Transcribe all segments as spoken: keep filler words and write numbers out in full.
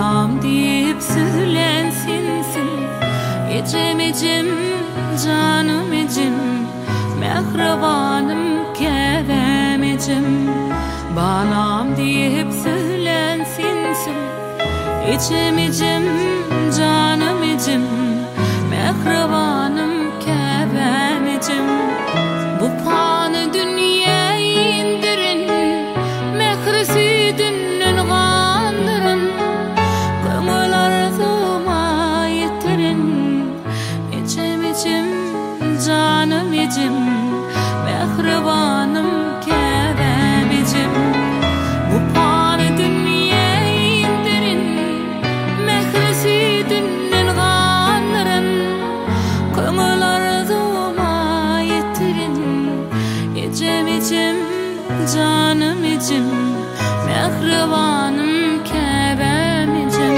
Banam deyip söylensinsin, ecem ecem canım ecem, mehribanım kevem ecem. Banam deyip söylensinsin, ecem ecem canım ecem, mehribanım kevem ecem. Bu panı dünya indirin, mehrisi dünnün gandırın, köngül arzuma yetirin. Ecem ecem canım ecem, mehribanım kevem ecem. Bu panı dünya indirin, mehrisi dünnün gandırın, köngül arzuma yetirin. Ecem ecem canım ecem, mehribanım kevem ecem.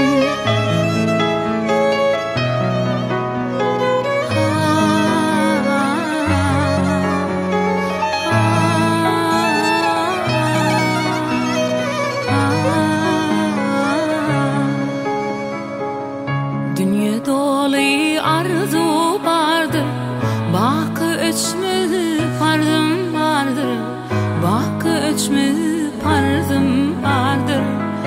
Dünya dolu arzu vardır, bakı öçmü pardım vardır, bakı öçmü pardım vardır.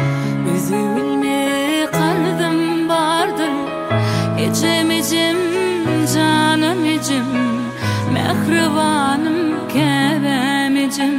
Üzülme kaldım vardır, ecem ecem canım ecem, mehribanım kevem ecem.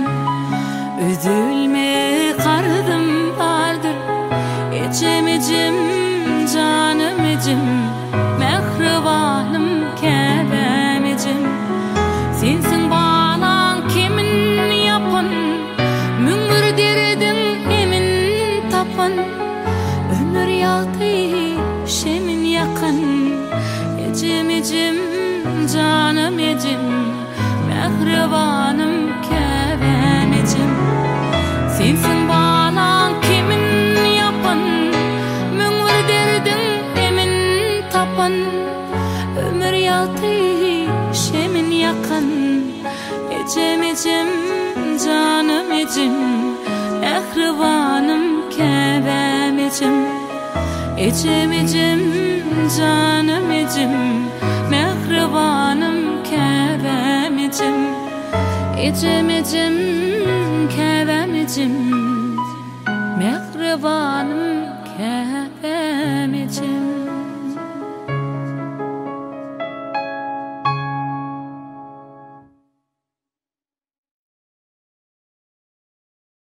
Üzülme kaldım vardır, ecem ecem canım ecem, mehribanım kevem ecem. Sensin banan kimin yapan, müngür derdin emin tapan. Ömür yaltı şemin yakan, ecem ecem canım ecem, mehribanım kevem ecem. Sensin banan kimin yapan, müngür derdin emin tapan. Ömür yaltı şemin yakan, ecem ecem canım ecem, mehribanım kevem ecem. Ecem ecem canım ecem, mehribanım kevem ecem. Ecem ecem kevem ecem, mehribanım